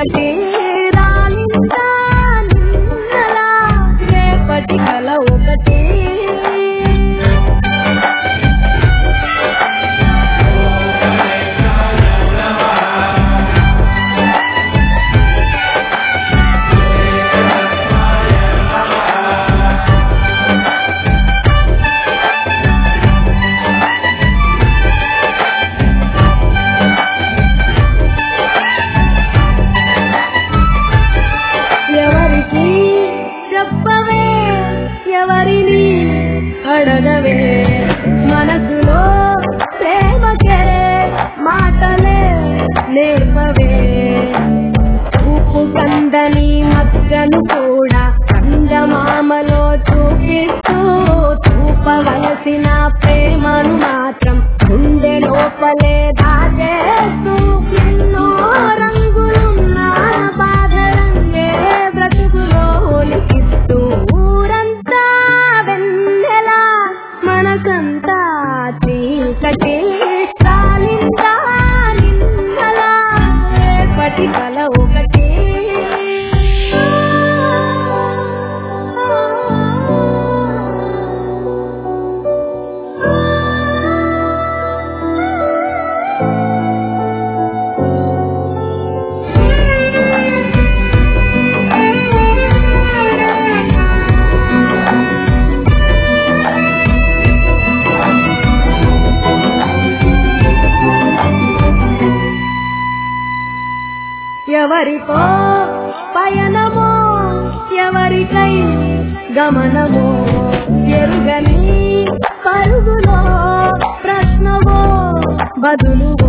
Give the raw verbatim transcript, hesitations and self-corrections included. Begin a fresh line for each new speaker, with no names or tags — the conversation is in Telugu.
చీకటి రాలిందా నిన్నలా రేపటి కల ఒకటి చెప్పవే ఎవరిని అడగవే మనసులో ప్రేమకే మాటలే నేర్పవే ఉప్పు కందని మచ్చను కూడా కందమామలో చూపిస్తూ చూపవలసిన ప్రేమను మాత్రం గుండె లోపలే దాచేస్తూ ఎన్నో రంగులున్న బాధలంగే బ్రతుకులో లిఖిస్తూ ఊరంతా వెన్నెలా మనకంతా చీకటి రాలిందా నిన్నలా రేపటి కల ఒకటి ఎవరితో పయనమో ఎవరికై గమనమో ఎరుగని పరుగులో ప్రశ్నవో బదులువో